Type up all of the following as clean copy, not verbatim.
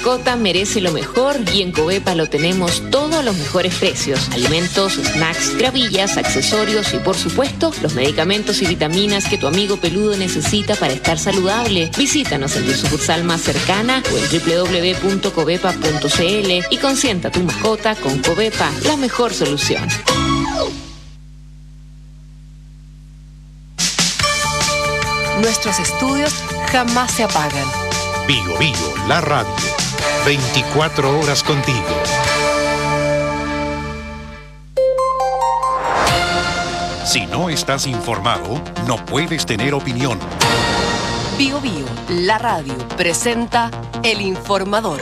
mascota merece lo mejor y en Covepa lo tenemos todo a los mejores precios. Alimentos, snacks, gravillas, accesorios y por supuesto los medicamentos y vitaminas que tu amigo peludo necesita para estar saludable. Visítanos en tu sucursal más cercana o en www.covepa.cl y consienta tu mascota con Covepa, la mejor solución. Nuestros estudios jamás se apagan. Vigo Vigo, la radio. 24 horas contigo. Si no estás informado, no puedes tener opinión. Vigo Vigo, la radio, presenta El Informador.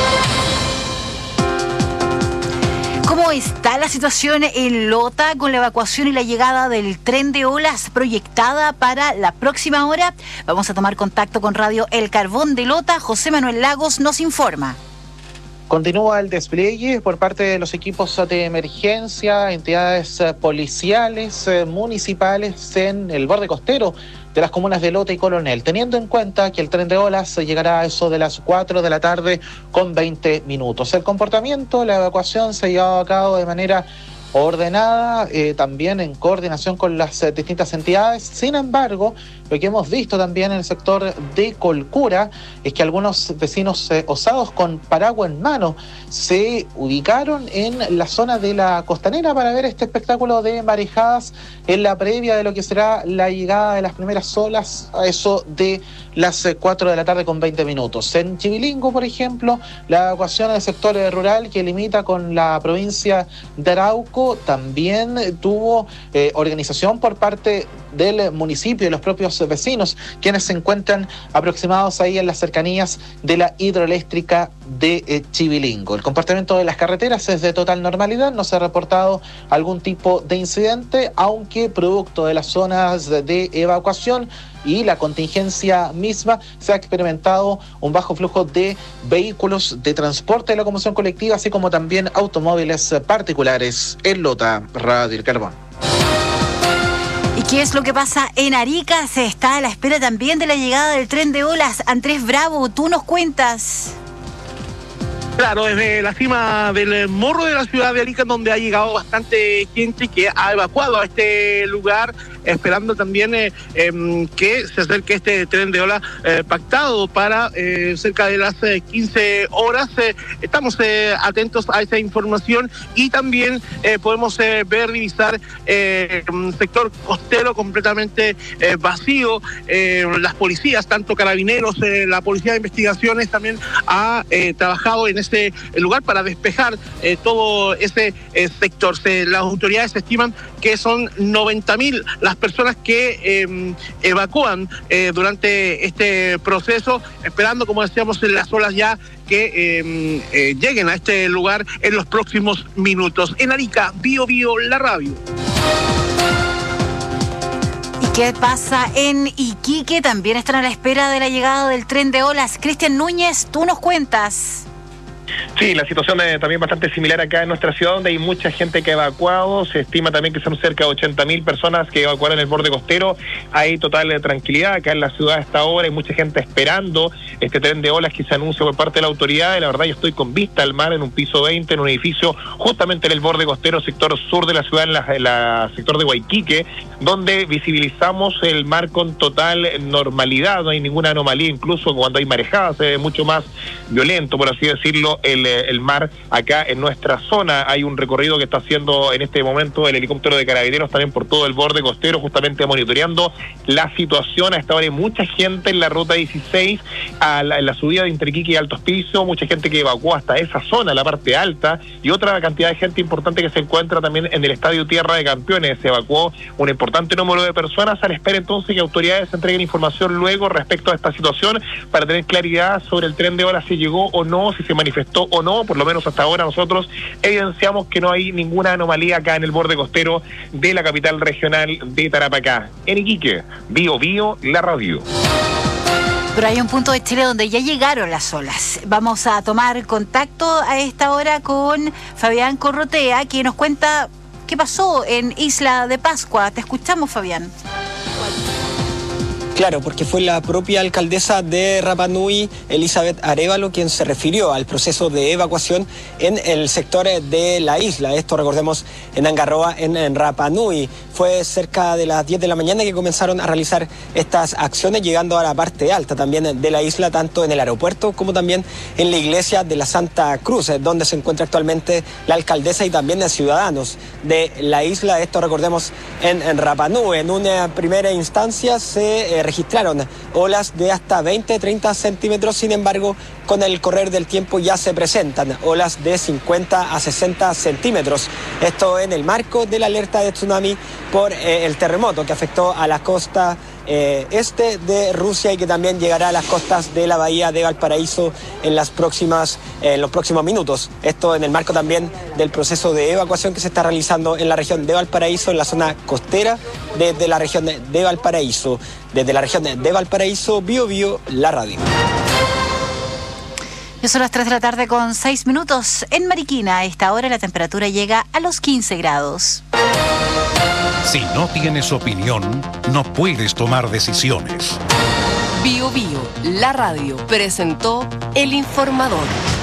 ¿Cómo está la situación en Lota con la evacuación y la llegada del tren de olas proyectada para la próxima hora? Vamos a tomar contacto con Radio El Carbón de Lota. José Manuel Lagos nos informa. Continúa el despliegue por parte de los equipos de emergencia, entidades policiales, municipales en el borde costero de las comunas de Lota y Coronel, teniendo en cuenta que el tren de olas llegará a eso de las 4 de la tarde con 20 minutos. El comportamiento, la evacuación se ha llevado a cabo de manera ordenada, también en coordinación con las distintas entidades. Sin embargo, lo que hemos visto también en el sector de Colcura es que algunos vecinos osados con paraguas en mano se ubicaron en la zona de la costanera para ver este espectáculo de marejadas en la previa de lo que será la llegada de las primeras olas a eso de las 4 de la tarde con 20 minutos. En Chivilingo, por ejemplo, la evacuación del sector rural que limita con la provincia de Arauco también tuvo organización por parte del municipio y los propios vecinos, quienes se encuentran aproximados ahí en las cercanías de la hidroeléctrica de Chivilingo. El comportamiento de las carreteras es de total normalidad, no se ha reportado algún tipo de incidente, aunque producto de las zonas de evacuación y la contingencia misma se ha experimentado un bajo flujo de vehículos de transporte de locomoción colectiva, así como también automóviles particulares en Lota, Radio El Carbón. ¿Y qué es lo que pasa en Arica? Se está a la espera también de la llegada del tren de olas. Andrés Bravo, tú nos cuentas. Claro, desde la cima del morro de la ciudad de Arica, donde ha llegado bastante gente que ha evacuado a este lugar, esperando también que se acerque este tren de ola pactado para cerca de las 15 horas. Estamos atentos a esa información y también podemos ver, divisar un sector costero completamente vacío. Las policías, tanto carabineros, la policía de investigaciones también ha trabajado en este lugar para despejar todo ese sector. Las autoridades estiman que son 90.000 las personas que evacúan durante este proceso, esperando, como decíamos, en las olas ya que lleguen a este lugar en los próximos minutos. En Arica, Vigo Vigo, la radio. ¿Y qué pasa en Iquique? También están a la espera de la llegada del tren de olas. Cristian Núñez, tú nos cuentas. Sí, la situación es también bastante similar acá en nuestra ciudad, donde hay mucha gente que ha evacuado. Se estima también que son cerca de 80.000 personas que evacuaron el borde costero. Hay total tranquilidad acá en la ciudad a esta hora. Hay mucha gente esperando este tren de olas que se anuncia por parte de la autoridad. Y la verdad, yo estoy con vista al mar en un piso 20, en un edificio justamente en el borde costero, sector sur de la ciudad, en la sector de Huayquique, donde visibilizamos el mar con total normalidad. No hay ninguna anomalía, incluso cuando hay marejadas, se ve mucho más violento, por así decirlo, el mar acá en nuestra zona. Hay un recorrido que está haciendo en este momento el helicóptero de carabineros también por todo el borde costero, justamente monitoreando la situación. A esta hora hay mucha gente en la ruta 16, en la subida de Interquique y Alto Hospicio, mucha gente que evacuó hasta esa zona, la parte alta, y otra cantidad de gente importante que se encuentra también en el Estadio Tierra de Campeones. Se evacuó un importante número de personas, a la espera entonces que autoridades entreguen información luego respecto a esta situación para tener claridad sobre el tren de olas, si llegó o no, si se manifestó o no. Por lo menos hasta ahora nosotros evidenciamos que no hay ninguna anomalía acá en el borde costero de la capital regional de Tarapacá. En Iquique, Vigo Vigo, la radio. Pero hay un punto de Chile donde ya llegaron las olas. Vamos a tomar contacto a esta hora con Fabián Corrotea, que nos cuenta qué pasó en Isla de Pascua. Te escuchamos, Fabián. Claro, porque fue la propia alcaldesa de Rapa Nui, Elizabeth Arévalo, quien se refirió al proceso de evacuación en el sector de la isla. Esto, recordemos, en Angarroa, en Rapa Nui. Fue cerca de las 10 de la mañana que comenzaron a realizar estas acciones, llegando a la parte alta también de la isla, tanto en el aeropuerto como también en la iglesia de la Santa Cruz, donde se encuentra actualmente la alcaldesa y también de ciudadanos de la isla. Esto, recordemos, en Rapa Nui. En una primera instancia se registraron olas de hasta 20-30 centímetros, sin embargo, con el correr del tiempo ya se presentan olas de 50 a 60 centímetros. Esto en el marco de la alerta de tsunami por el terremoto que afectó a la costa este de Rusia y que también llegará a las costas de la bahía de Valparaíso en los próximos minutos. Esto en el marco también del proceso de evacuación que se está realizando en la región de Valparaíso, en la zona costera desde la región de Valparaíso. Desde la región de Valparaíso, Bio, la radio. Ya son las 3 de la tarde con 6 minutos. En Mariquina, a esta hora la temperatura llega a los 15 grados. Si no tienes opinión, no puedes tomar decisiones. Bio, la radio, presentó El Informador.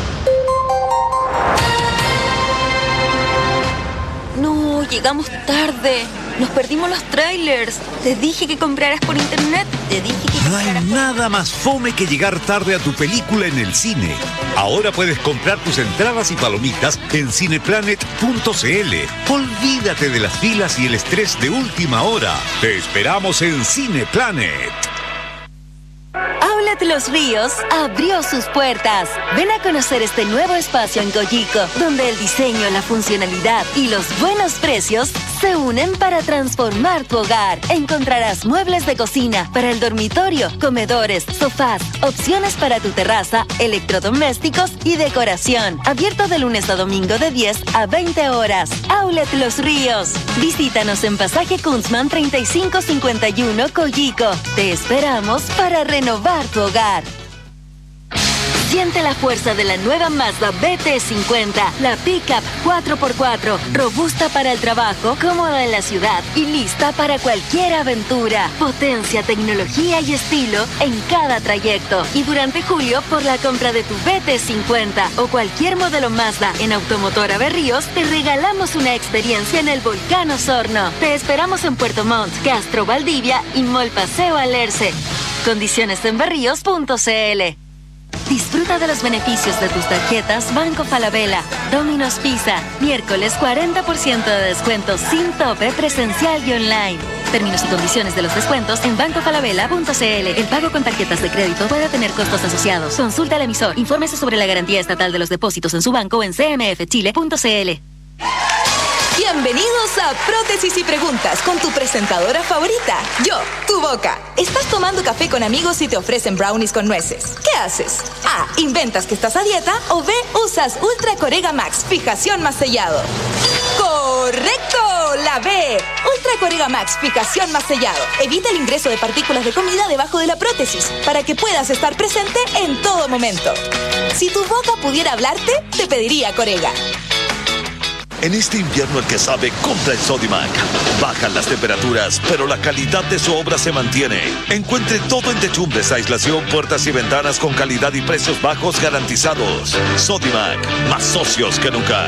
No, llegamos tarde. Nos perdimos los trailers. Te dije que compraras por internet. No hay nada más fome que llegar tarde a tu película en el cine. Ahora puedes comprar tus entradas y palomitas en cineplanet.cl. Olvídate de las filas y el estrés de última hora. Te esperamos en Cineplanet. Outlet Los Ríos abrió sus puertas. Ven a conocer este nuevo espacio en Coyico, donde el diseño, la funcionalidad y los buenos precios se unen para transformar tu hogar. Encontrarás muebles de cocina para el dormitorio, comedores, sofás, opciones para tu terraza, electrodomésticos y decoración. Abierto de lunes a domingo de 10 a 20 horas. Outlet Los Ríos. Visítanos en Pasaje Kunzman 3551 Coyico. Te esperamos para renovar tu hogar. Siente la fuerza de la nueva Mazda BT50, la pickup 4x4, robusta para el trabajo, cómoda en la ciudad y lista para cualquier aventura. Potencia, tecnología y estilo en cada trayecto. Y durante julio, por la compra de tu BT50 o cualquier modelo Mazda en Automotora Berríos, te regalamos una experiencia en el Volcán Osorno. Te esperamos en Puerto Montt, Castro Valdivia y Mall Paseo Alerce. Condiciones en berríos.cl. Disfruta de los beneficios de tus tarjetas Banco Falabella, Domino's Pizza. Miércoles 40% de descuento sin tope presencial y online. Términos y condiciones de los descuentos en bancofalabella.cl. El pago con tarjetas de crédito puede tener costos asociados. Consulta al emisor. Infórmese sobre la garantía estatal de los depósitos en su banco en cmfchile.cl. Bienvenidos a Prótesis y Preguntas con tu presentadora favorita, yo, tu boca. Estás tomando café con amigos y te ofrecen brownies con nueces. ¿Qué haces? A. Inventas que estás a dieta o B. Usas Ultra Corega Max, fijación más sellado. ¡Correcto! La B. Ultra Corega Max, fijación más sellado. Evita el ingreso de partículas de comida debajo de la prótesis para que puedas estar presente en todo momento. Si tu boca pudiera hablarte, te pediría Corega. En este invierno el que sabe compra en Sodimac. Bajan las temperaturas, pero la calidad de su obra se mantiene. Encuentre todo en techumbres, aislación, puertas y ventanas con calidad y precios bajos garantizados. Sodimac, más socios que nunca.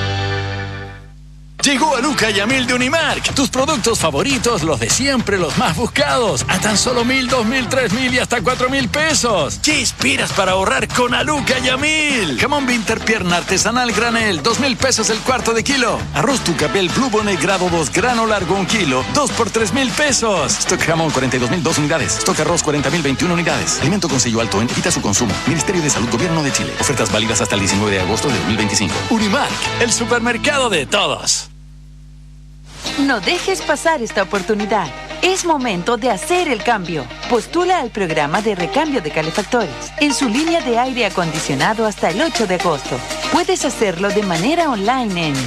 Llegó Aluca y Amil de Unimark. Tus productos favoritos, los de siempre, los más buscados. A tan solo 1,000, 2,000, 3,000 y hasta 4,000 pesos. ¿Qué esperas para ahorrar con Aluca y Amil? Jamón Winter pierna artesanal granel, 2,000 pesos el cuarto de kilo. Arroz Tucapel Blue Bonnet grado 2 grano largo 1 kilo, 2 por 3,000 pesos. Stock jamón 42,000 2 unidades. Stock arroz 40,000 21 unidades. Alimento con sello alto, evita su consumo. Ministerio de Salud, Gobierno de Chile. Ofertas válidas hasta el 19 de agosto de 2025. Unimark, el supermercado de todos. No dejes pasar esta oportunidad. Es momento de hacer el cambio. Postula al programa de recambio de calefactores en su línea de aire acondicionado hasta el 8 de agosto. Puedes hacerlo de manera online en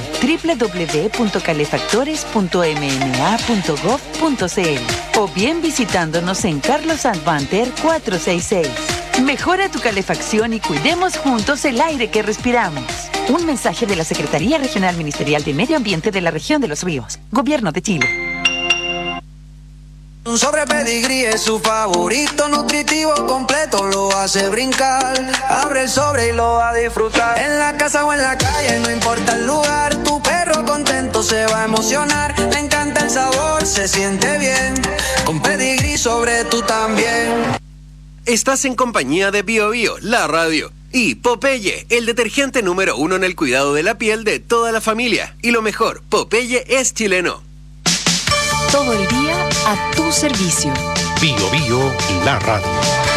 www.calefactores.mma.gov.cl o bien visitándonos en Carlos Advanter 466. Mejora tu calefacción y cuidemos juntos el aire que respiramos. Un mensaje de la Secretaría Regional Ministerial de Medio Ambiente de la Región de los Ríos. Gobierno de Chile. un sobre pedigrí es su favorito, nutritivo completo lo hace brincar. Abre el sobre y lo va a disfrutar. En la casa o en la calle, no importa el lugar, tu perro contento se va a emocionar. Le encanta el sabor, se siente bien. Con pedigrí sobre tú también. Estás en compañía de Bio Bio, la radio. Y Popeye, el detergente número 1 en el cuidado de la piel de toda la familia. Y lo mejor, Popeye es chileno. Todo el día a tu servicio. Bio Bio, la radio.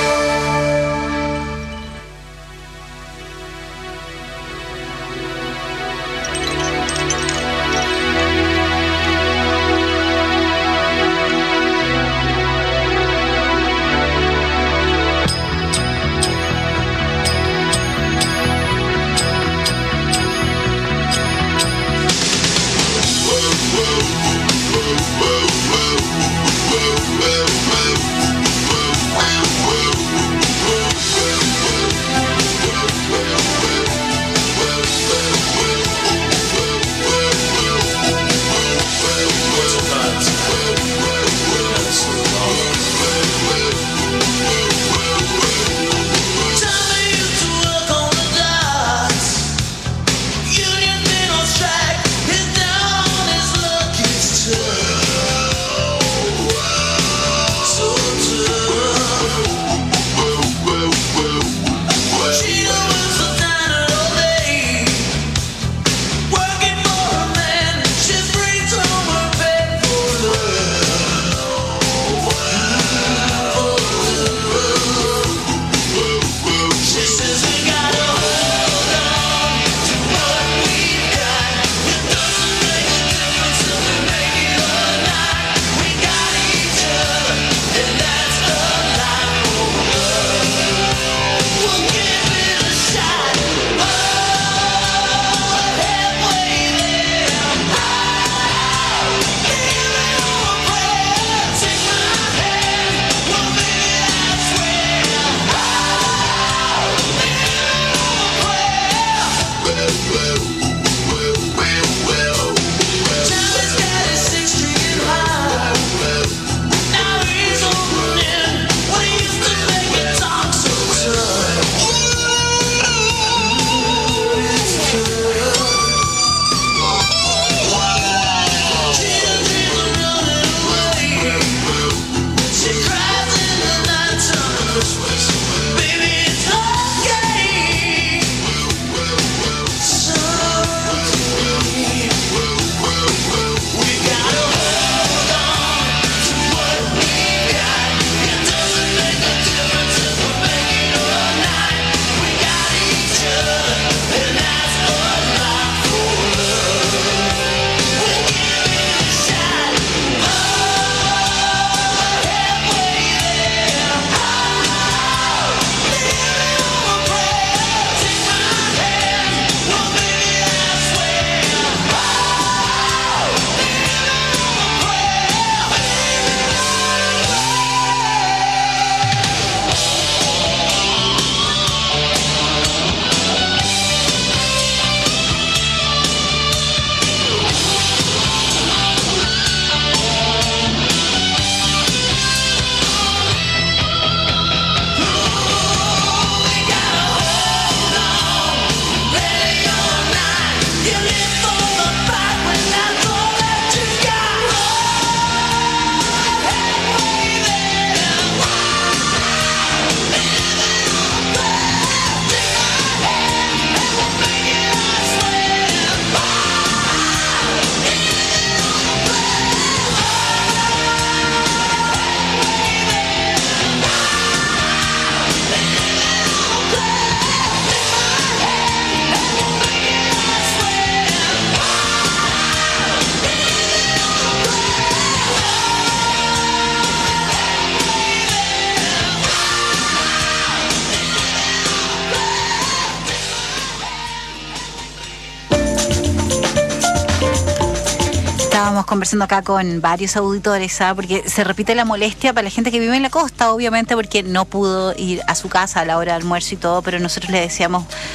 Estábamos conversando acá con varios auditores, porque se repite la molestia para la gente que vive en la costa, obviamente, porque no pudo ir a su casa a la hora de almuerzo y todo, pero nosotros le decíamos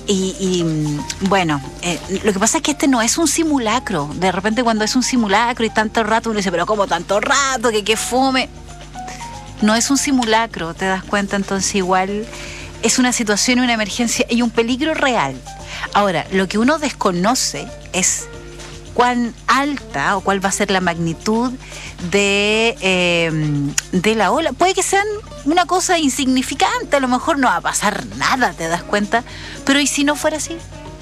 Bueno, lo que pasa es que este no es un simulacro. De repente cuando es un simulacro y tanto rato, uno dice, pero ¿cómo tanto rato? Que fome. No es un simulacro, ¿te das cuenta? Entonces igual es una situación, una emergencia y un peligro real. Ahora, lo que uno desconoce es cuán alta o cuál va a ser la magnitud de la ola. Puede que sean una cosa insignificante, a lo mejor no va a pasar nada, ¿te das cuenta? Pero ¿y si no fuera así?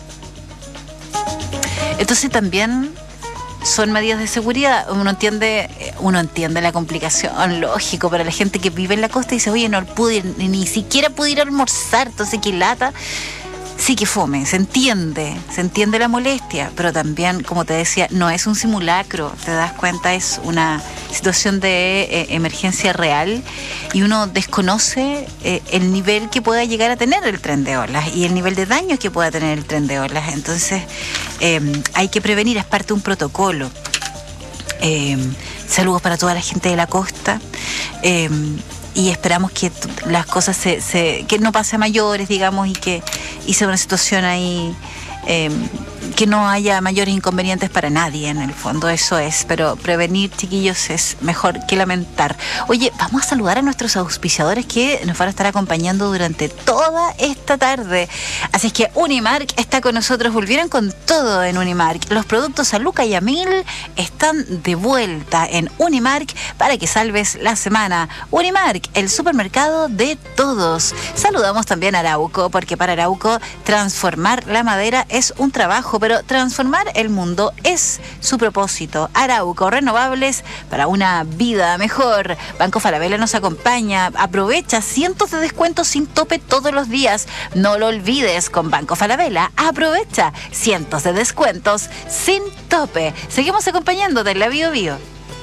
Entonces también son medidas de seguridad. Uno entiende la complicación, lógico, para la gente que vive en la costa y dice, oye, no pude, ni siquiera pude ir a almorzar, entonces qué lata. Sí que fome, se entiende la molestia, pero también, como te decía, no es un simulacro, te das cuenta, es una situación de emergencia real y uno desconoce el nivel que pueda llegar a tener el tren de olas y el nivel de daños que pueda tener el tren de olas. Entonces hay que prevenir, es parte de un protocolo. Saludos para toda la gente de la costa. Y esperamos que las cosas que no pase a mayores, digamos, y sea una situación ahí que no haya mayores inconvenientes para nadie, en el fondo, eso es. Pero prevenir, chiquillos, es mejor que lamentar. Oye, vamos a saludar a nuestros auspiciadores que nos van a estar acompañando durante toda esta tarde. Así es que Unimark está con nosotros, volvieron con todo en Unimark. Los productos Aluca y Amil están de vuelta en Unimark para que salves la semana. Unimark, el supermercado de todos. Saludamos también a Arauco, porque para Arauco transformar la madera es un trabajo, pero transformar el mundo es su propósito. Arauco, renovables para una vida mejor. Banco Falabella nos acompaña. Aprovecha cientos de descuentos sin tope todos los días. No lo olvides, con Banco Falabella aprovecha cientos de descuentos sin tope. Seguimos acompañándote en la Bio Bio.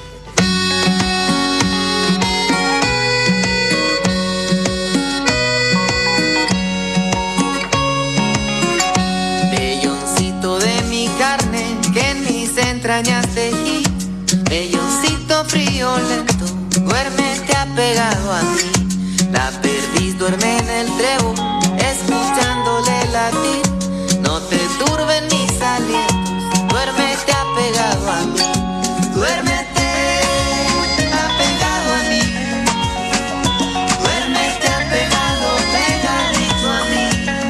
Entrañas tejí, velloncito frío lento, duérmete apegado a mí. La perdiz duerme en el trébol, escuchándole latir. No te turben mis alientos, duérmete apegado a mí. Duérmete apegado a mí. Duérmete apegado, pegadito a mí.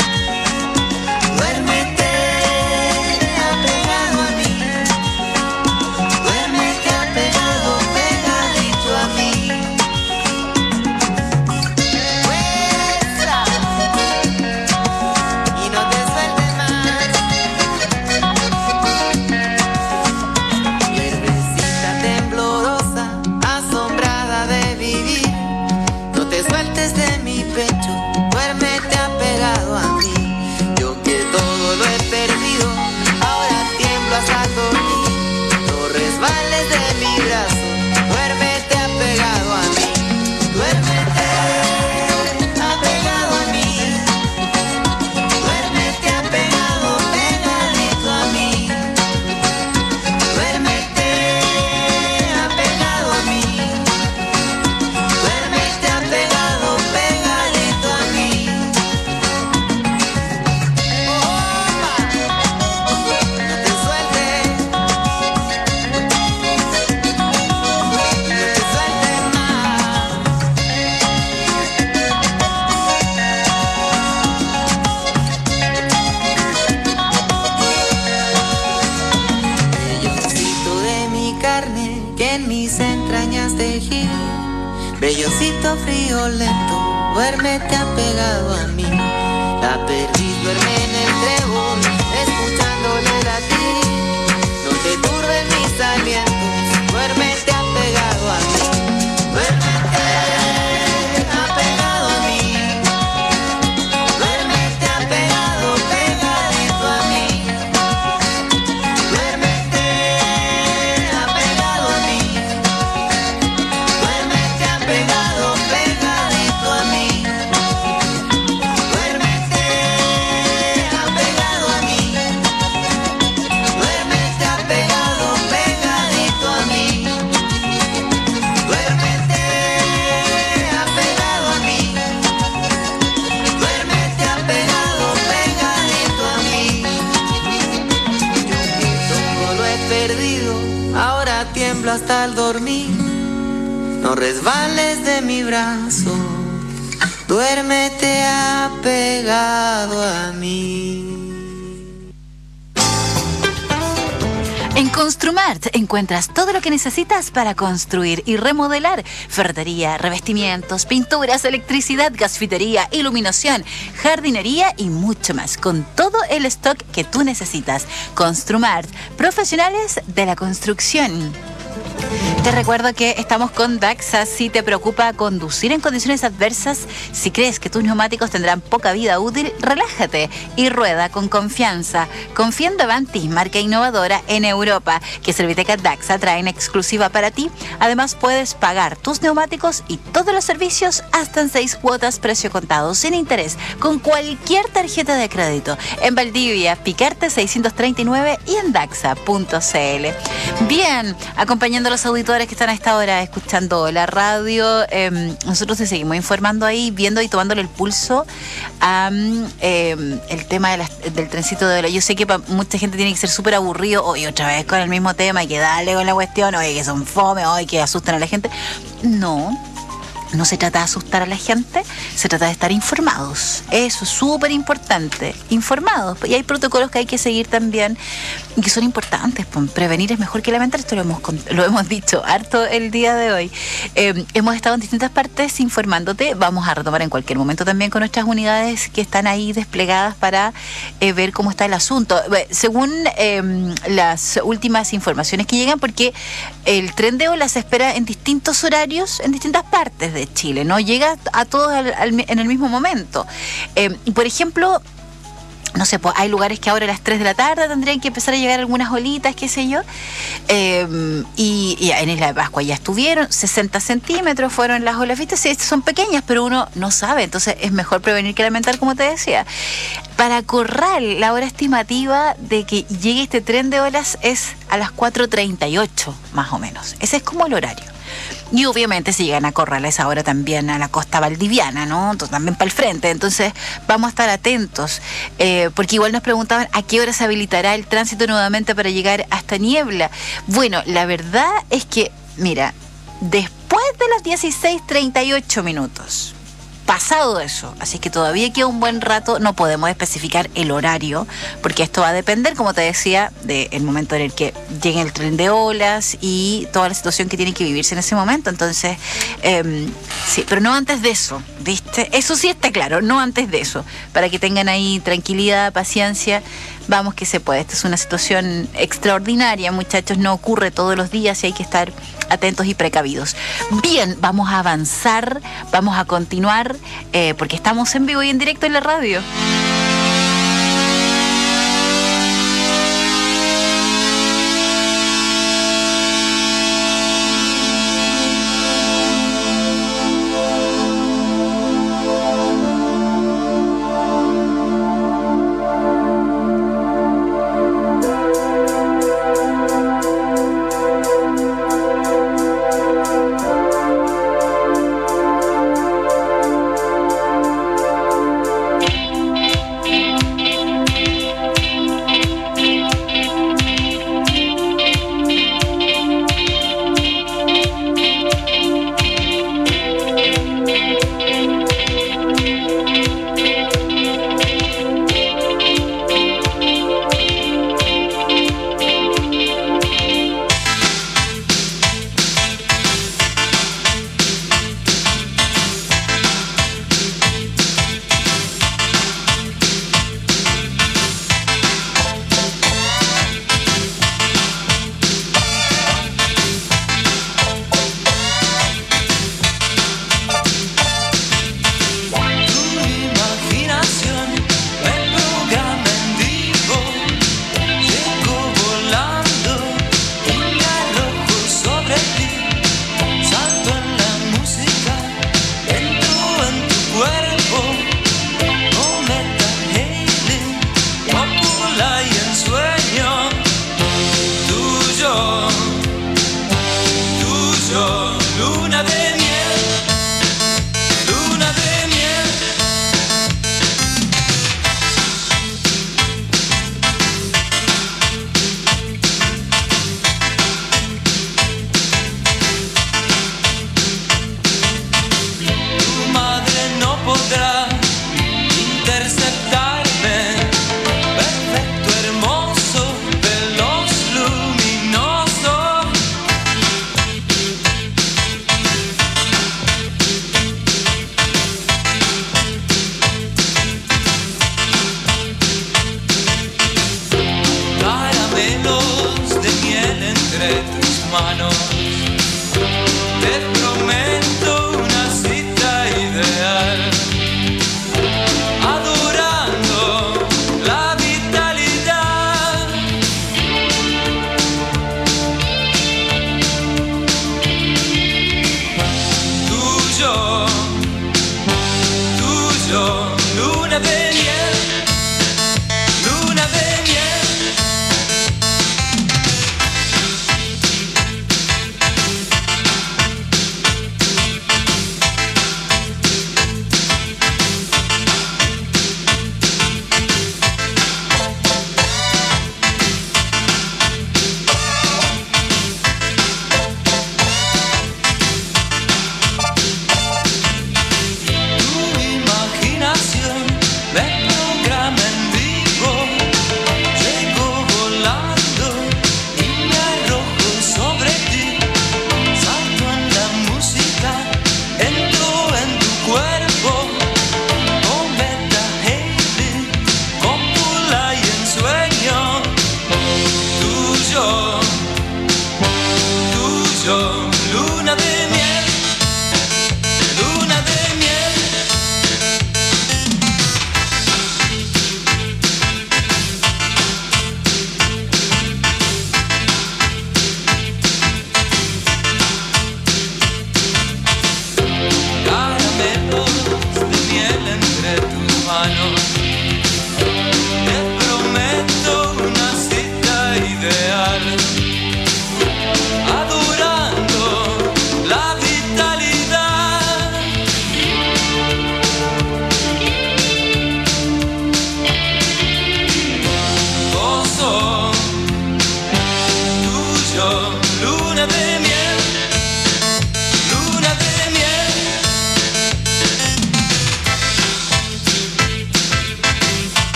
Duérmete apegado a mí. Duérmete apegado, pegadito a mí. Fuerza y no te sueltes más. Hierbecita temblorosa, asombrada de vivir. No te sueltes de mi pecho, duérmete apegado a mí. Yo que todo lo he perdido, ahora tiemblo hasta dormir. No resbales de mi brazo, duérmete apegado a mí. Duérmete apegado a mí. Duérmete apegado, pegadito a mí. Duérmete apegado a mí. Duérmete apegado, pegadito a mí. No te sueltes. Velloncito de mi carne que en mis entrañas tejí. Velloncito frío lento, duérmete apegado a mí. La perdiz duerme en el trébol, escuchándole latir. No te turben mis alientos, duérmete apegado a mí. Duérmete apegado a mí. Duérmete apegado, pegadito a mí. Duérmete apegado a mí. Duérmete apegado, pegadito a mí. Duérmete apegado hasta el dormir. No resbales de mi brazo, duérmete apegado a mí. En Construmart encuentras todo lo que necesitas para construir y remodelar. Ferretería, revestimientos, pinturas, electricidad, gasfitería, iluminación, jardinería y mucho más. Con todo el stock que tú necesitas. Construmart, profesionales de la construcción. Te recuerdo que estamos con Daxa. Si te preocupa conducir en condiciones adversas, si crees que tus neumáticos tendrán poca vida útil, relájate y rueda con confianza. Confía en Davanti, marca innovadora en Europa, que Serviteca Daxa trae en exclusiva para ti. Además, puedes pagar tus neumáticos y todos los servicios hasta en 6 cuotas precio contado, sin interés, con cualquier tarjeta de crédito. En Valdivia, Picarte 639 y en Daxa.cl. Bien, acompañando a los auditores que están a esta hora escuchando la radio, nosotros te seguimos informando ahí, viendo y tomándole el pulso a el tema del trencito de Ola. Yo sé que para mucha gente tiene que ser súper aburrido, hoy otra vez con el mismo tema, y que dale con la cuestión, oye, que son fome, oye, que asustan a la gente. No se trata de asustar a la gente, se trata de estar informados. Eso es súper importante, informados. Y hay protocolos que hay que seguir también y que son importantes. Prevenir es mejor que lamentar, esto lo hemos dicho harto el día de hoy. Hemos estado en distintas partes informándote, vamos a retomar en cualquier momento también con nuestras unidades que están ahí desplegadas para ver cómo está el asunto. Según las últimas informaciones que llegan, porque el tren de Ola se espera en distintos horarios, en distintas partes de Chile, no llega a todos en el mismo momento. Por ejemplo, no sé, pues hay lugares que ahora a las 3 de la tarde tendrían que empezar a llegar algunas olitas, qué sé yo, y en Isla de Pascua ya estuvieron, 60 centímetros fueron las olas vistas. Sí, son pequeñas, pero uno no sabe, entonces es mejor prevenir que lamentar, como te decía. Para Corral, la hora estimativa de que llegue este tren de olas es a las 4:38, más o menos. Ese es como el horario. Y obviamente si llegan a Corral a esa hora también a la costa valdiviana, ¿no? Entonces, también para el frente. Entonces vamos a estar atentos, porque igual nos preguntaban a qué hora se habilitará el tránsito nuevamente para llegar hasta Niebla. Bueno, la verdad es que, mira, después de las 16:38 minutos, pasado eso, así que todavía queda un buen rato, no podemos especificar el horario, porque esto va a depender, como te decía, del momento en el que llegue el tren de olas y toda la situación que tiene que vivirse en ese momento. Entonces, sí, pero no antes de eso, ¿viste? Eso sí está claro, no antes de eso, para que tengan ahí tranquilidad, paciencia. Vamos que se puede. Esta es una situación extraordinaria, muchachos, no ocurre todos los días y hay que estar atentos y precavidos. Bien, vamos a avanzar, vamos a continuar, porque estamos en vivo y en directo en la radio.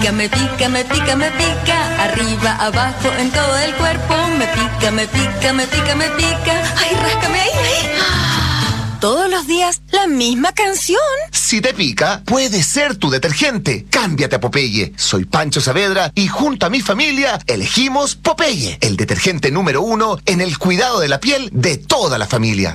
pica, me pica, me pica, me pica. Arriba, abajo, en todo el cuerpo. Me pica, me pica, me pica, me pica. Ay, ráscame ahí, ahí. Todos los días, la misma canción. Si te pica, puede ser tu detergente. Cámbiate a Popeye. Soy Pancho Saavedra y junto a mi familia elegimos Popeye, el detergente número 1 en el cuidado de la piel de toda la familia.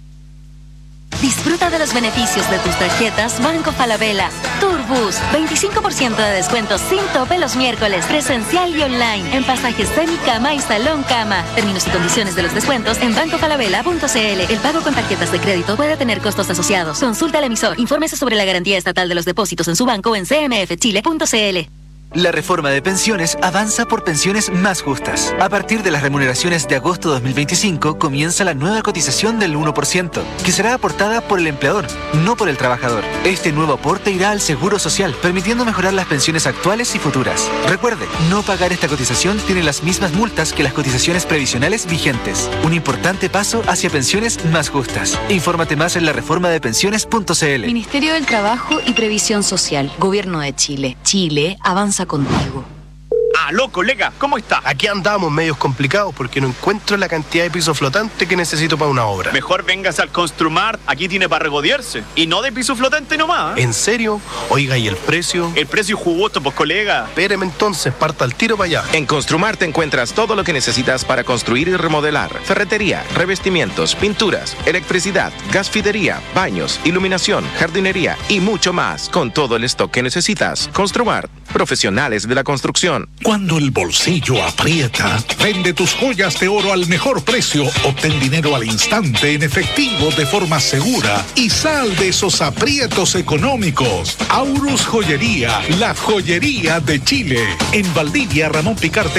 Disfruta de los beneficios de tus tarjetas Banco Falabella. Turbus, 25% de descuento sin tope los miércoles, presencial y online, en pasajes semicama y salón cama. Términos y condiciones de los descuentos en bancofalabella.cl. El pago con tarjetas de crédito puede tener costos asociados. Consulta al emisor. Infórmese sobre la garantía estatal de los depósitos en su banco en cmfchile.cl. La reforma de pensiones avanza por pensiones más justas. A partir de las remuneraciones de agosto 2025 comienza la nueva cotización del 1%, que será aportada por el empleador, no por el trabajador. Este nuevo aporte irá al Seguro Social, permitiendo mejorar las pensiones actuales y futuras. Recuerde, no pagar esta cotización tiene las mismas multas que las cotizaciones previsionales vigentes. Un importante paso hacia pensiones más justas. Infórmate más en lareformadepensiones.cl. Ministerio del Trabajo y Previsión Social, Gobierno de Chile. Chile avanza contigo. Aló, colega, ¿cómo está? Aquí andamos medios complicados porque no encuentro la cantidad de piso flotante que necesito para una obra. Mejor vengas al Construmart, aquí tiene para regodearse. Y no de piso flotante nomás. ¿En serio? Oiga, ¿y el precio? El precio jugoso, pues, colega. Espéreme entonces, parta al tiro para allá. En Construmart encuentras todo lo que necesitas para construir y remodelar. Ferretería, revestimientos, pinturas, electricidad, gasfidería, baños, iluminación, jardinería y mucho más. Con todo el stock que necesitas. Construmart, profesionales de la construcción. Cuando el bolsillo aprieta, vende tus joyas de oro al mejor precio, obtén dinero al instante en efectivo de forma segura y sal de esos aprietos económicos. Aurus Joyería, la joyería de Chile. En Valdivia, Ramón Picarte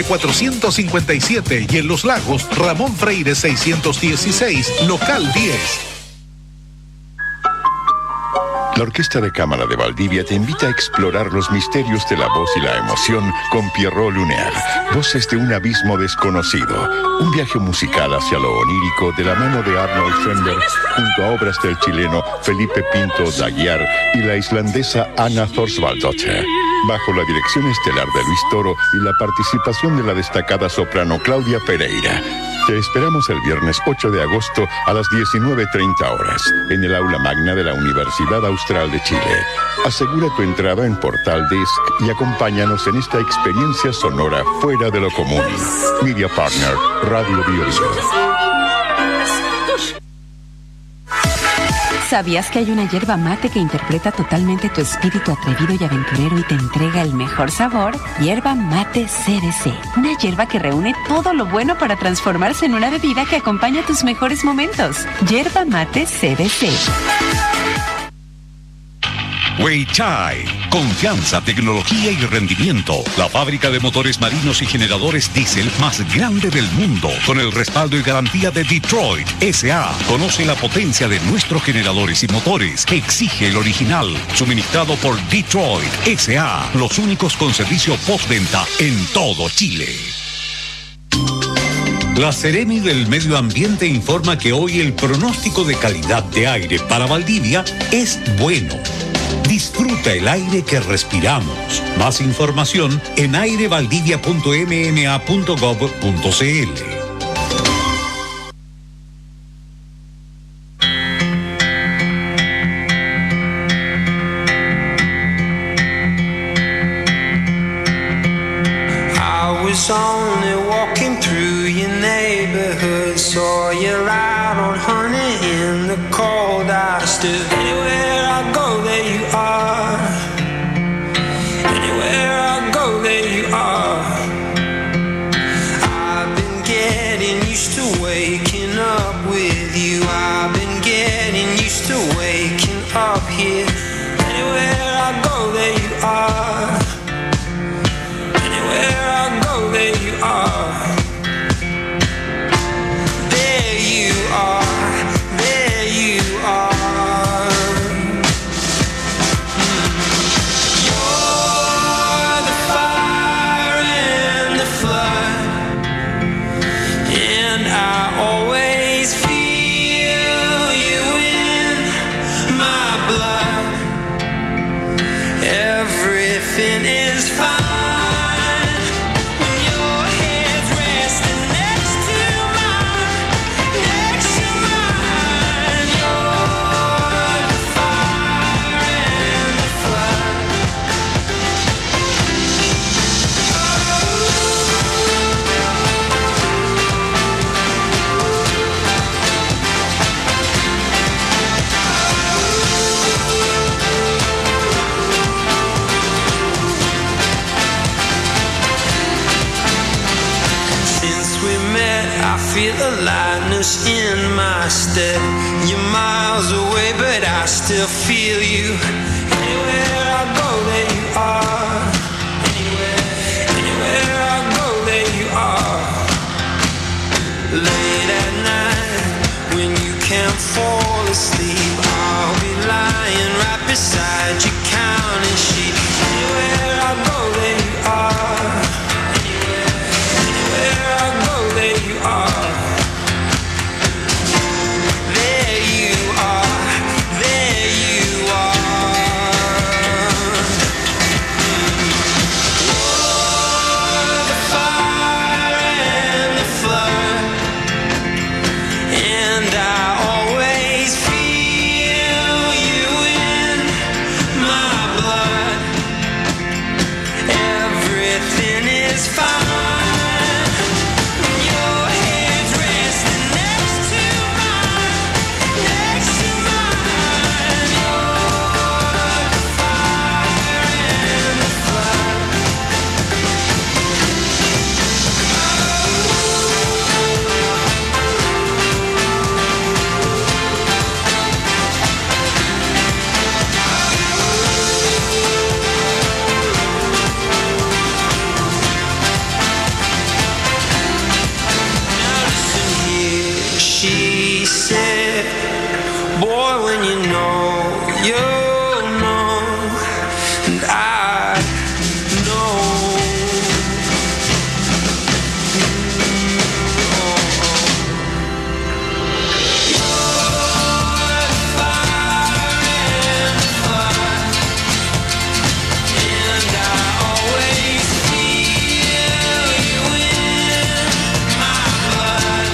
457 y en Los Lagos, Ramón Freire 616, local 10. La Orquesta de Cámara de Valdivia te invita a explorar los misterios de la voz y la emoción con Pierrot Lunaire, voces de un abismo desconocido. Un viaje musical hacia lo onírico de la mano de Arnold Schoenberg junto a obras del chileno Felipe Pinto Daguiar y la islandesa Anna Thorsvaldóttir, bajo la dirección estelar de Luis Toro y la participación de la destacada soprano Claudia Pereira. Te esperamos el viernes 8 de agosto a las 19:30 horas en el aula magna de la Universidad Austral de Chile. Asegura tu entrada en Portal Disc y acompáñanos en esta experiencia sonora fuera de lo común. Media Partner, Radio Bio. ¿Sabías que hay una yerba mate que interpreta totalmente tu espíritu atrevido y aventurero y te entrega el mejor sabor? Yerba Mate CDC. Una yerba que reúne todo lo bueno para transformarse en una bebida que acompaña tus mejores momentos. Yerba Mate CDC. Weichai, confianza, tecnología y rendimiento. La fábrica de motores marinos y generadores diésel más grande del mundo, con el respaldo y garantía de Detroit S.A. Conoce la potencia de nuestros generadores y motores. Exige el original, suministrado por Detroit S.A. Los únicos con servicio postventa en todo Chile. La Seremi del Medio Ambiente informa que hoy el pronóstico de calidad de aire para Valdivia es bueno. Disfruta el aire que respiramos. Más información en airevaldivia.mma.gov.cl. Only walking through your neighborhood, saw you out on honey in the cold. I stood anywhere I go, there you are. Anywhere I go, there you are. I've been getting used to waking up with you. I've been getting used to waking up here. Anywhere I go, there you are. Anywhere I go, there you are. There you are. There you are. kindness in my step. You're miles away, but I still feel you. Anywhere I go, there you are. Anywhere I go, there you are. Late at night, when you can't fall asleep, I'll be lying right beside you, counting sheep. Anywhere I go, there you are. Anywhere I go, there you are. There you are. There you are. Oh, the fire and the flood, and I always feel you in my blood. Everything is fine when your head's resting next to mine, next to mine. You're the fire and the flood. She said, boy, when you know, you'll know, and I know. You're the fire and the flood, and I always feel you in my blood.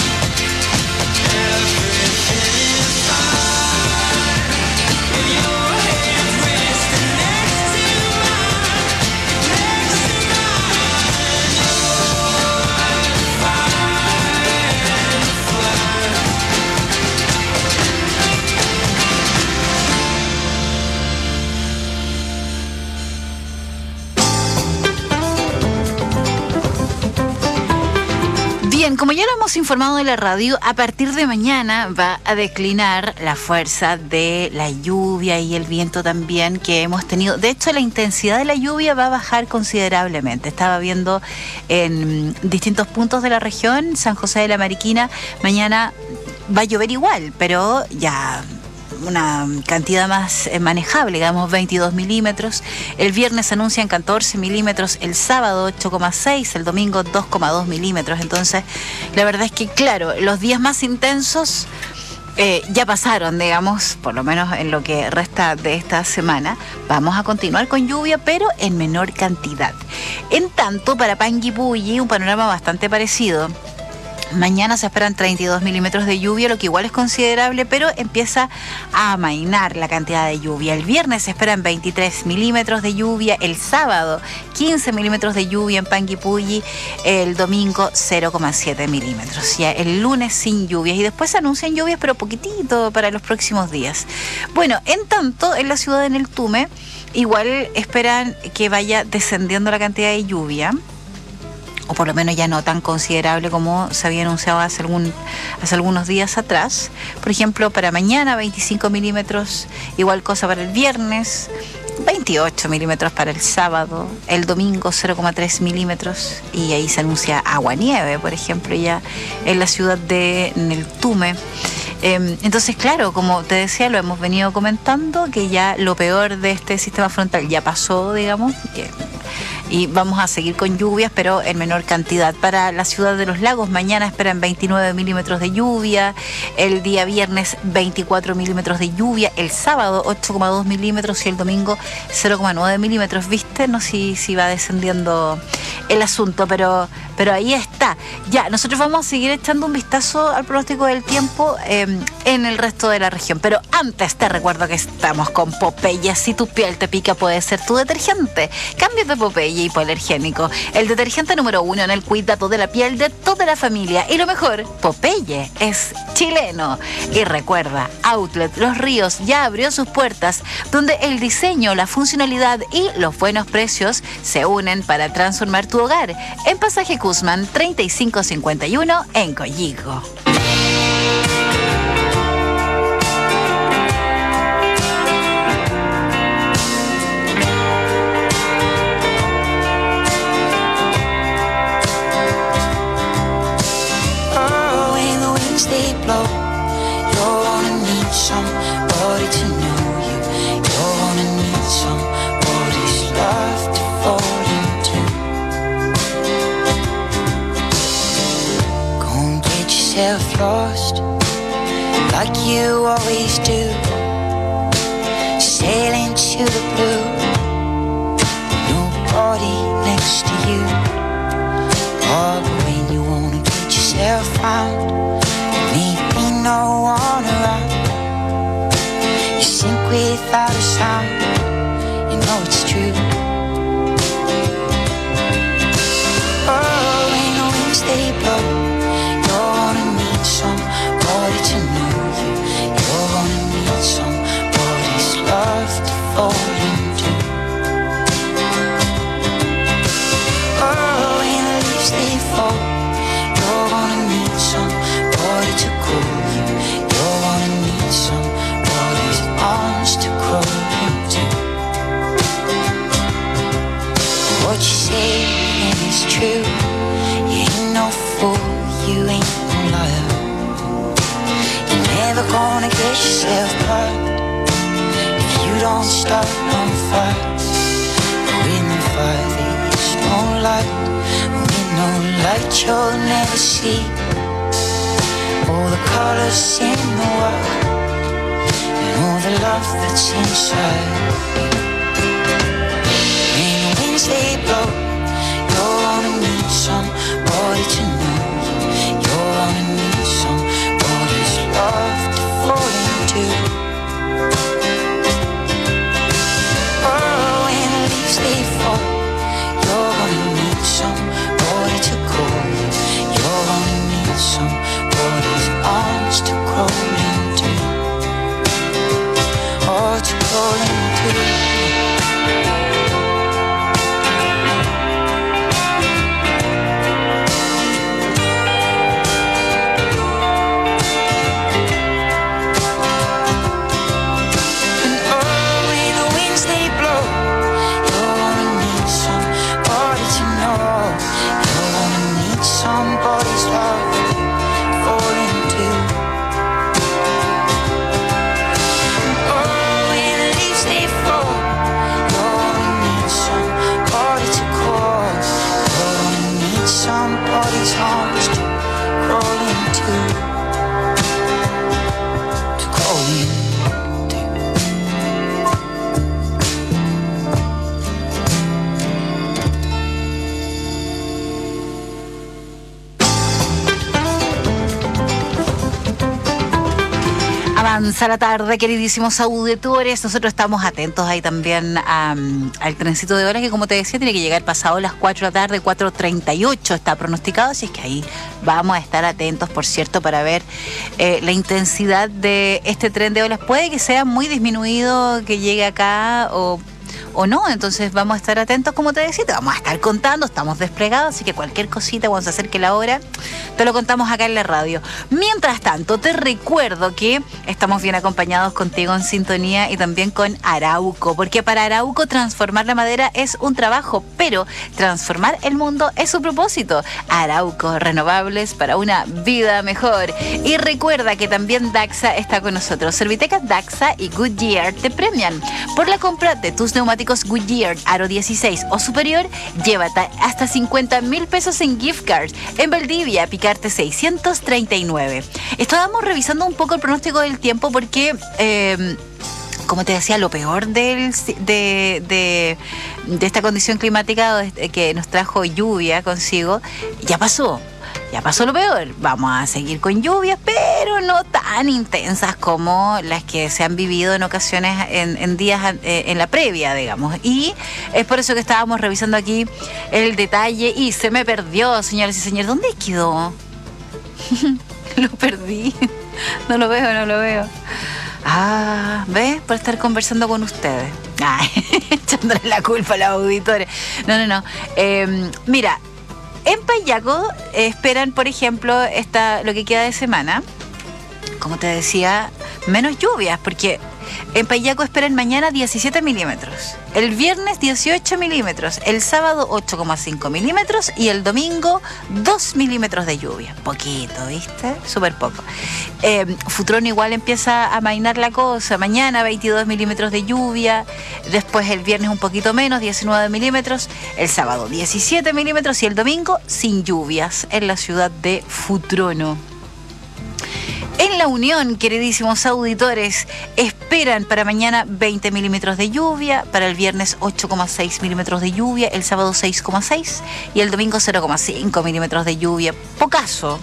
Everything is fine when your head's resting next to mine, next to mine. You're the fire and the flood. Bien, como ya lo hemos informado en la radio, a partir de mañana va a declinar la fuerza de la lluvia y el viento también que hemos tenido. De hecho, la intensidad de la lluvia va a bajar considerablemente. Estaba viendo en distintos puntos de la región, San José de la Mariquina, mañana va a llover igual, pero ya una cantidad más manejable, digamos 22 milímetros. El viernes anuncian 14 milímetros, el sábado 8,6, el domingo 2,2 milímetros. Entonces, la verdad es que, claro, los días más intensos ya pasaron, digamos, por lo menos en lo que resta de esta semana. Vamos a continuar con lluvia, pero en menor cantidad. En tanto, para Panguipulli, un panorama bastante parecido. Mañana se esperan 32 milímetros de lluvia, lo que igual es considerable, pero empieza a amainar la cantidad de lluvia. El viernes se esperan 23 milímetros de lluvia, el sábado 15 milímetros de lluvia en Panguipulli, el domingo 0,7 milímetros. Ya el lunes sin lluvias y después se anuncian lluvias, pero poquitito para los próximos días. Bueno, en tanto, en la ciudad de Neltume, igual esperan que vaya descendiendo la cantidad de lluvia, o por lo menos ya no tan considerable como se había anunciado hace algunos días atrás. Por ejemplo, para mañana 25 milímetros, igual cosa para el viernes, 28 milímetros para el sábado, el domingo 0,3 milímetros, y ahí se anuncia aguanieve, por ejemplo, ya en la ciudad de Neltume. Entonces, claro, como te decía, lo hemos venido comentando, que ya lo peor de este sistema frontal ya pasó, digamos, y vamos a seguir con lluvias, pero en menor cantidad. Para la ciudad de Los Lagos, mañana esperan 29 milímetros de lluvia, el día viernes 24 milímetros de lluvia, el sábado 8,2 milímetros y el domingo 0,9 milímetros. ¿Viste? No sé si va descendiendo el asunto, pero ahí está. Ya, nosotros vamos a seguir echando un vistazo al pronóstico del tiempo en el resto de la región. Pero antes te recuerdo que estamos con Popeye. Si tu piel te pica, puede ser tu detergente. Cámbiate Popeye hipoalergénico, el detergente número 1 en el cuidado de la piel de toda la familia. Y lo mejor, Popeye es chileno. Y recuerda, Outlet Los Ríos ya abrió sus puertas, donde el diseño, la funcionalidad y los buenos precios se unen para transformar tu hogar. En Pasaje Guzmán 3551 en Coyico. need somebody to know you. You're gonna need somebody's love to fall into. Go and get yourself lost, like you always do. Sailing to the blue, nobody next to you. Oh, but when you wanna get yourself found, maybe no one around, you sink without a sound, you know it's true. Oh, when the winds they blow, you're gonna need somebody to know you. You're gonna need somebody's love to fall into. Oh, when the leaves they fall, you're gonna need somebody to cool you. You're gonna need somebody's arms to crawl into. What you say is true. You ain't no fool, you ain't no liar. You're never gonna get yourself caught if you don't start on fire. With no fire there's no light. With no light you'll never see all the colors in the world and all the love that's inside. When the winds they blow, you're gonna need somebody to know you. You're gonna need somebody's love to fall into. Oh, when the leaves they fall, you're gonna need somebody to call you. You're gonna need somebody's arms to crawl into. Oh, to crawl into. Somebody's love fall into. Oh, when the leaves they fall, you're gonna need somebody to call. You're gonna need somebody's arms to crawl into. To crawl into. Avanza la tarde, queridísimos auditores. Nosotros estamos atentos ahí también al trencito de horas que, como te decía, tiene que llegar pasado las 4 de la tarde, 4:38 está pronosticado, así es que ahí vamos a estar atentos, por cierto, para ver la intensidad de este tren de olas. Puede que sea muy disminuido, que llegue acá o no, entonces vamos a estar atentos, como te decía, te vamos a estar contando, estamos desplegados, así que cualquier cosita, cuando se acerque la hora, te lo contamos acá en la radio. Mientras tanto, te recuerdo que estamos bien acompañados contigo en sintonía y también con Arauco, porque para Arauco transformar la madera es un trabajo, pero transformar el mundo es su propósito. Arauco, renovables para una vida mejor. Y recuerda que también Daxa está con nosotros. Servitecas Daxa y Goodyear te premian por la compra de tus neumáticos Goodyear Aro 16 o superior. Llévate hasta 50,000 pesos en gift cards. En Valdivia, Picarte 639. Estábamos revisando un poco el pronóstico del tiempo porque como te decía, lo peor de esta condición climática que nos trajo lluvia consigo ya pasó. Ya pasó lo peor. Vamos a seguir con lluvias, pero no tan intensas como las que se han vivido en ocasiones en días en la previa, digamos. Y es por eso que estábamos revisando aquí el detalle y se me perdió, señoras y señores. ¿Dónde quedó? Lo perdí. No lo veo. Ah, ¿ves? Por estar conversando con ustedes. Ay, echándole la culpa a los auditores. No. Mira, en Payaco esperan, por ejemplo, lo que queda de semana, como te decía, menos lluvias, porque En Payaco esperan mañana 17 milímetros, el viernes 18 milímetros, el sábado 8,5 milímetros y el domingo 2 milímetros de lluvia. Poquito, ¿viste? Súper poco. Futrón igual empieza a amainar la cosa. Mañana 22 milímetros de lluvia, después el viernes un poquito menos, 19 milímetros, el sábado 17 milímetros y el domingo sin lluvias en la ciudad de Futrono. En La Unión, queridísimos auditores, esperan para mañana 20 milímetros de lluvia, para el viernes 8,6 milímetros de lluvia, el sábado 6,6 y el domingo 0,5 milímetros de lluvia. Pocaso.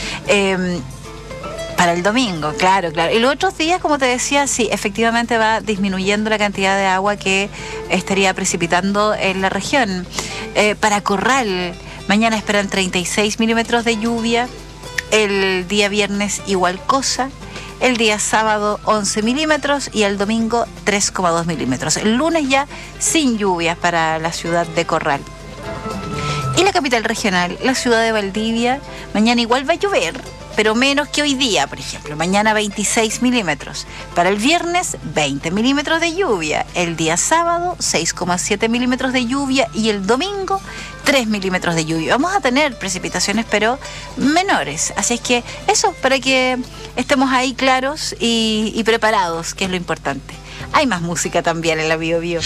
Para el domingo, claro. Y los otros días, como te decía, sí, efectivamente va disminuyendo la cantidad de agua que estaría precipitando en la región. Para Corral, mañana esperan 36 milímetros de lluvia, el día viernes igual cosa, el día sábado 11 milímetros y el domingo 3,2 milímetros. El lunes ya sin lluvias para la ciudad de Corral. Y la capital regional, la ciudad de Valdivia, mañana igual va a llover, pero menos que hoy día, por ejemplo. Mañana 26 milímetros. Para el viernes, 20 milímetros de lluvia. El día sábado, 6,7 milímetros de lluvia. Y el domingo, 3 milímetros de lluvia. Vamos a tener precipitaciones, pero menores. Así es que eso, para que estemos ahí claros y preparados, que es lo importante. Hay más música también en la Bio Bio.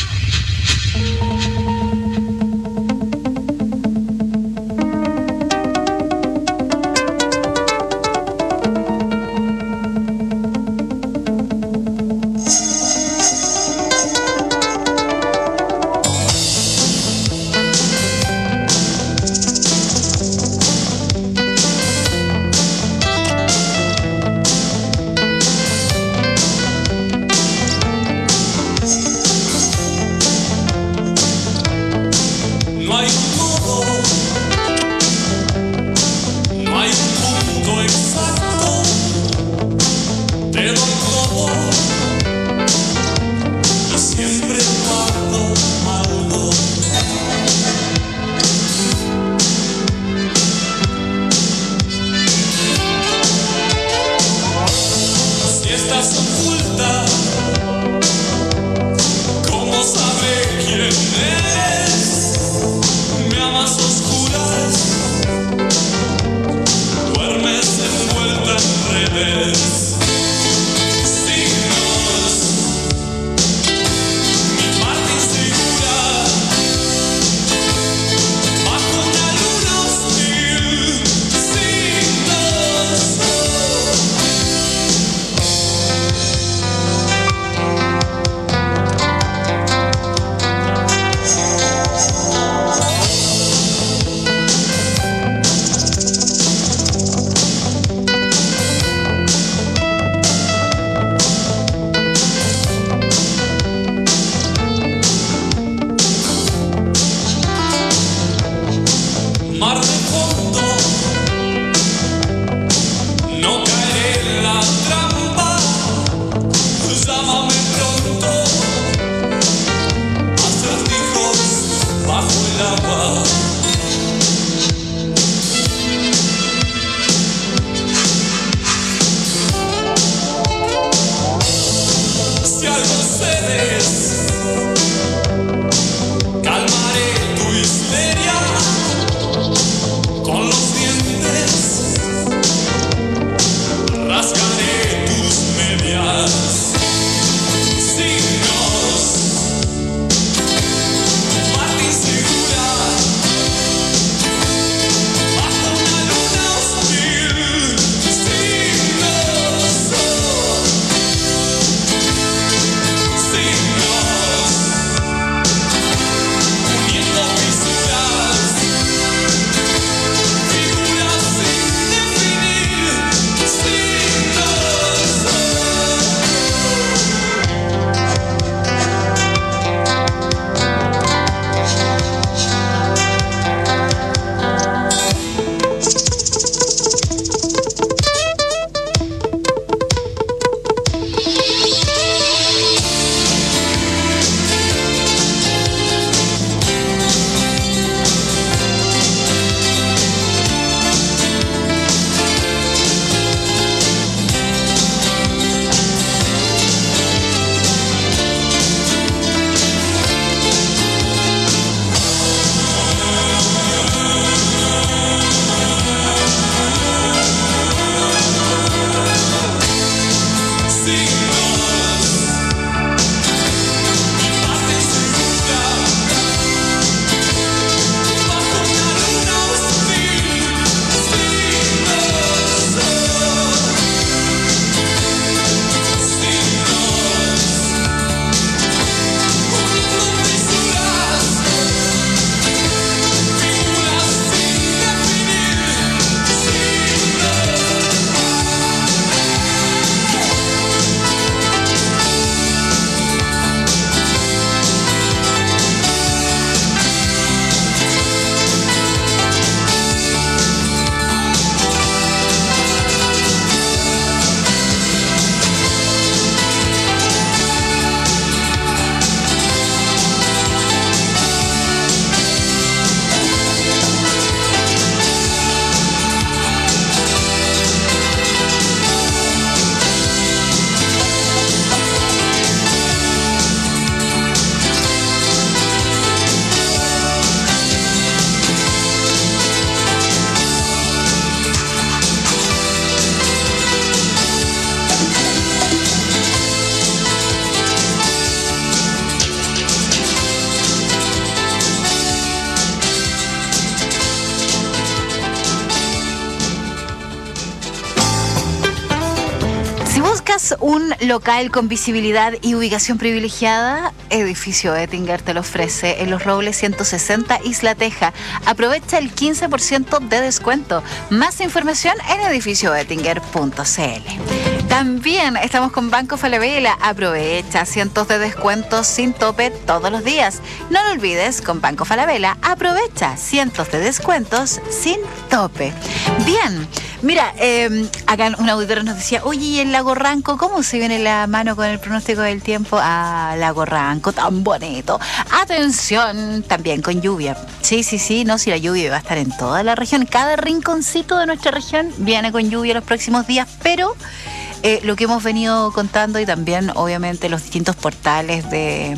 un local con visibilidad y ubicación privilegiada? Edificio Oettinger te lo ofrece en Los Robles 160 Isla Teja. Aprovecha el 15% de descuento. Más información en edificioettinger.cl. También estamos con Banco Falabella. Aprovecha cientos de descuentos sin tope todos los días. No lo olvides, con Banco Falabella aprovecha cientos de descuentos sin tope. Bien, mira, acá un auditor nos decía, oye, ¿y el Lago Ranco cómo se viene la mano con el pronóstico del tiempo? Ah, Lago Ranco, tan bonito. Atención, también con lluvia. Sí, no, si la lluvia va a estar en toda la región. Cada rinconcito de nuestra región viene con lluvia los próximos días, pero lo que hemos venido contando y también obviamente los distintos portales de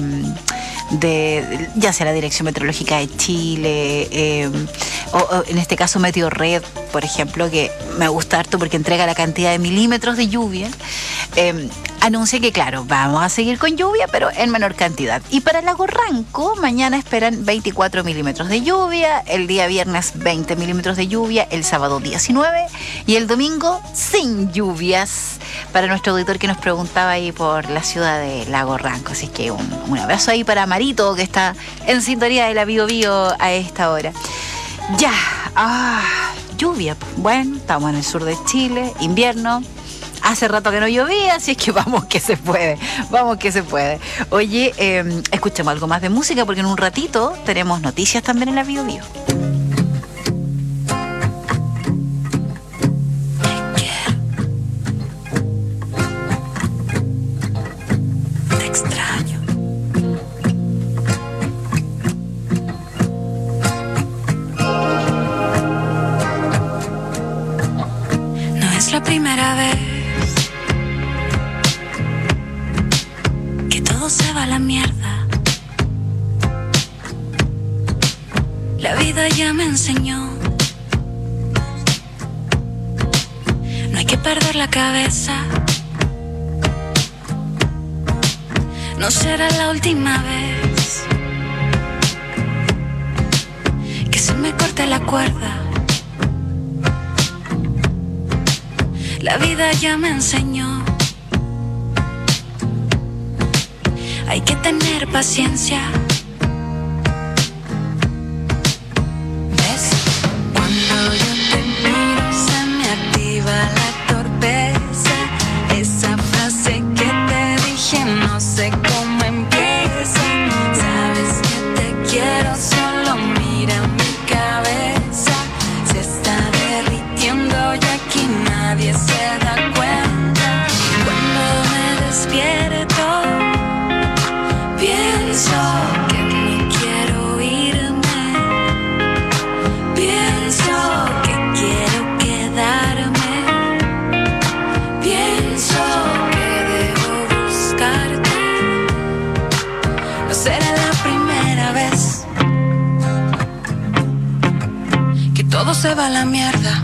ya sea la Dirección Meteorológica de Chile o en este caso Meteorred, por ejemplo, que me gusta harto porque entrega la cantidad de milímetros de lluvia, anuncia que claro, vamos a seguir con lluvia pero en menor cantidad. Y para Lago Ranco mañana esperan 24 milímetros de lluvia, el día viernes 20 milímetros de lluvia, el sábado 19 y el domingo sin lluvias. Para nuestro auditor que nos preguntaba ahí por la ciudad de Lago Ranco. Así que un abrazo ahí para Marito, que está en sintonía de la Bio Bio a esta hora. Ya, lluvia. Bueno, estamos en el sur de Chile, invierno. Hace rato que no llovía, así es que vamos que se puede. Oye, escuchemos algo más de música porque en un ratito tenemos noticias también en la Bio Bio. La primera vez que todo se va a la mierda. La vida ya me enseñó. No hay que perder la cabeza. No será la última vez que se me corte la cuerda. La vida ya me enseñó. Hay que tener paciencia. ¿Ves? Cuando yo te miro se me activa la torpeza. Esa frase que te dije no sé cómo empieza. Sabes que te quiero, solo mira mi cabeza. Se está derritiendo y aquí nadie se da cuenta. Cuando me despierto, pienso que no quiero irme. Pienso que quiero quedarme. Pienso que debo buscarte. No será la primera vez que todo se va a la mierda.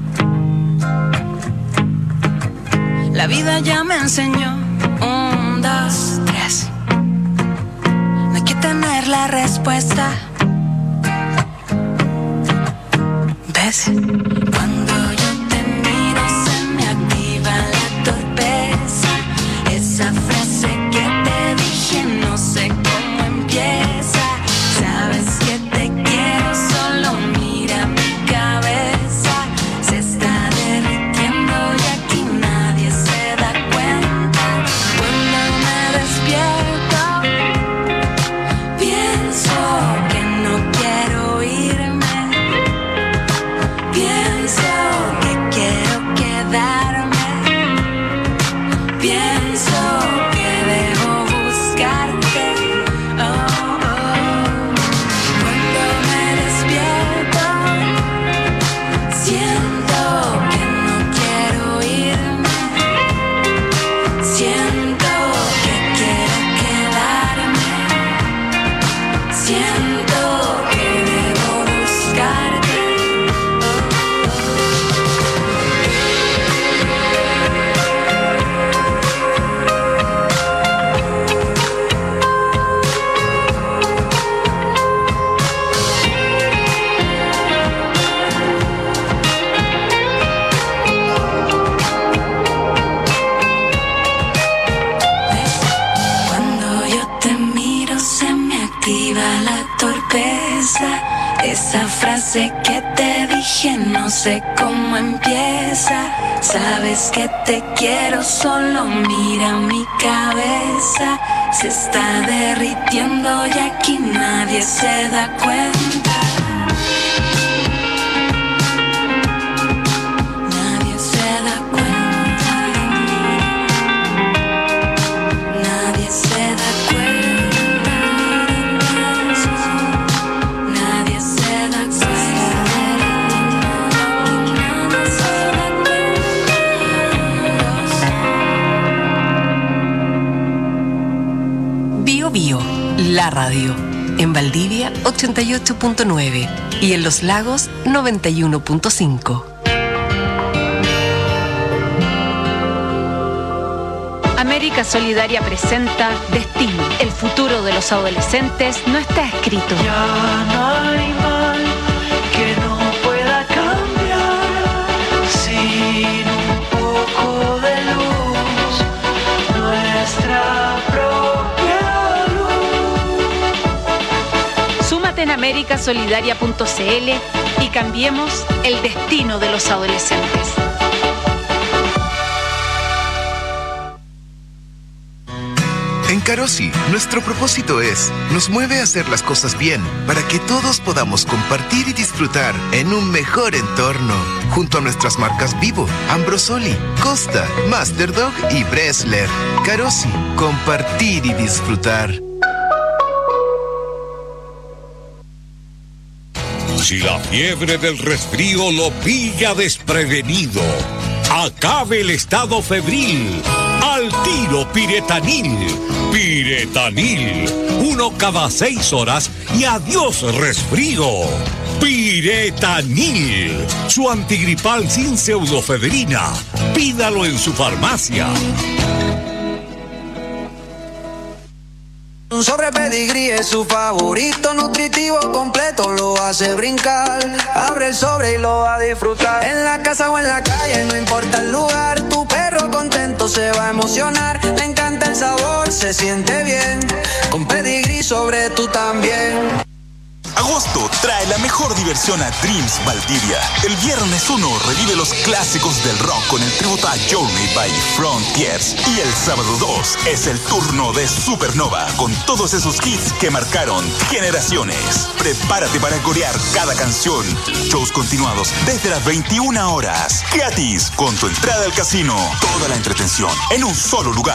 La vida ya me enseñó. 1, 2, 3. No hay que tener la respuesta. ¿Ves? Cuando yo te miro se me activa la torpeza. Esa frase que te dije no sé cómo empieza. Sabes que te quiero, solo mira mi cabeza. Se está derritiendo y aquí nadie se da cuenta. Cuando me despierto, pienso que no quiero irme. Pienso Esa frase que te dije no sé cómo empieza. Sabes que te quiero, solo mira mi cabeza. Se está derritiendo y aquí nadie se da cuenta. Nadie se da cuenta. Nadie se da cuenta. Nadie se da cuenta. Bio Bio, la radio. En Valdivia 88.9 y en Los Lagos 91.5. América Solidaria presenta Destino. El futuro de los adolescentes no está escrito. Ya no hay mal que no pueda cambiar sin un poco de luz, nuestra propia luz. Súmate en americasolidaria.cl y cambiemos el destino de los adolescentes. En Carosi, nuestro propósito nos mueve a hacer las cosas bien para que todos podamos compartir y disfrutar en un mejor entorno, junto a nuestras marcas Vivo, Ambrosoli, Costa, Masterdog y Bresler. Carosi, compartir y disfrutar. Si la fiebre del resfrío lo pilla desprevenido, acabe el estado febril. Al tiro Piretanil. Piretanil. 1 cada 6 horas y adiós resfrío. Piretanil. Su antigripal sin pseudofedrina. Pídalo en su farmacia. Un sobre pedigrí es su favorito, nutritivo completo, lo hace brincar. Abre el sobre y lo va a disfrutar. En la casa o en la calle, no importa el lugar, tu perro contento se va a emocionar. Le encanta el sabor, se siente bien. Con pedigrí sobre tú también. Agosto trae la mejor diversión a Dreams Valdivia. El viernes 1 revive los clásicos del rock con el tributo a Journey by Frontiers. Y el sábado 2 es el turno de Supernova con todos esos hits que marcaron generaciones. Prepárate para corear cada canción. Shows continuados desde las 21 horas. Gratis con tu entrada al casino. Toda la entretención en un solo lugar.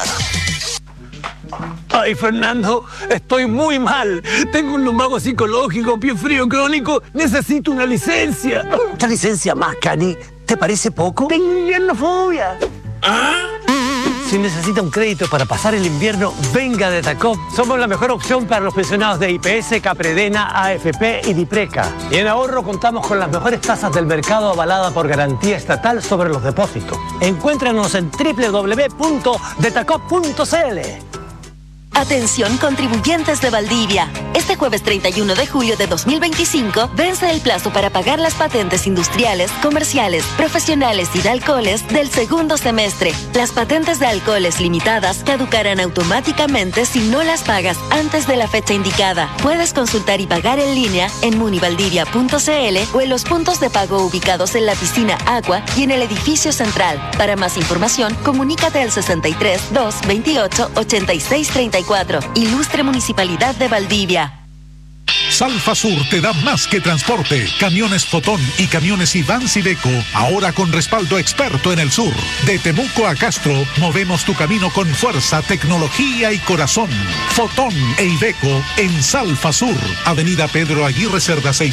Ay, Fernando, estoy muy mal. Tengo un lumbago psicológico, pie frío crónico. Necesito una licencia. ¿Esta licencia más, Cani? ¿Te parece poco? Tengo inviernofobia. ¿Ah? Si necesita un crédito para pasar el invierno, venga de Tacop. Somos la mejor opción para los pensionados de IPS, Capredena, AFP y Dipreca. Y en ahorro contamos con las mejores tasas del mercado avalada por garantía estatal sobre los depósitos. Encuéntranos en www.detacop.cl. Atención contribuyentes de Valdivia. Este jueves 31 de julio de 2025 vence el plazo para pagar las patentes industriales, comerciales, profesionales y de alcoholes del segundo semestre. Las patentes de alcoholes limitadas caducarán automáticamente si no las pagas antes de la fecha indicada. Puedes consultar y pagar en línea en munivaldivia.cl o en los puntos de pago ubicados en la piscina Agua y en el edificio central. Para más información, comunícate al 63 228 86 34. Ilustre Municipalidad de Valdivia. Salfa Sur te da más que transporte. Camiones Fotón y camiones Iván Sideco, ahora con respaldo experto en el sur. De Temuco a Castro, movemos tu camino con fuerza, tecnología y corazón. Fotón e Iveco en Salfa Sur, Avenida Pedro Aguirre Cerda 6.